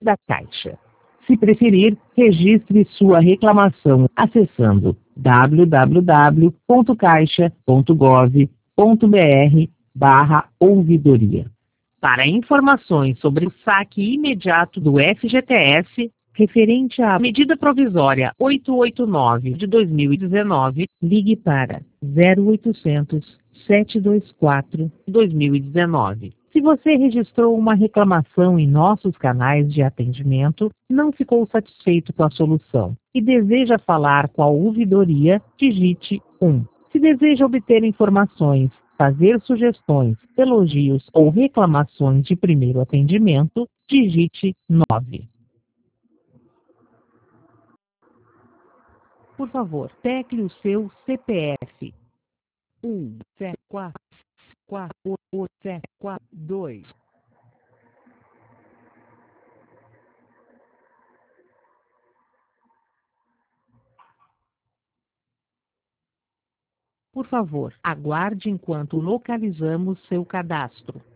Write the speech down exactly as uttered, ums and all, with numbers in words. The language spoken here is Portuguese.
da Caixa. Se preferir, registre sua reclamação acessando w w w ponto caixa ponto gov ponto br barra ouvidoria. Para informações sobre o saque imediato do F G T S, referente à medida provisória oitocentos e oitenta e nove de dois mil e dezenove, ligue para zero oitocentos, sete dois quatro, dois mil e dezenove. Se você registrou uma reclamação em nossos canais de atendimento, não ficou satisfeito com a solução e deseja falar com a ouvidoria, digite um. Se deseja obter informações, fazer sugestões, elogios ou reclamações de primeiro atendimento, digite nove. Por favor, tecle o seu C P F. um, sete, quatro, quatro, oito, sete, quatro, dois. Por favor, aguarde enquanto localizamos seu cadastro.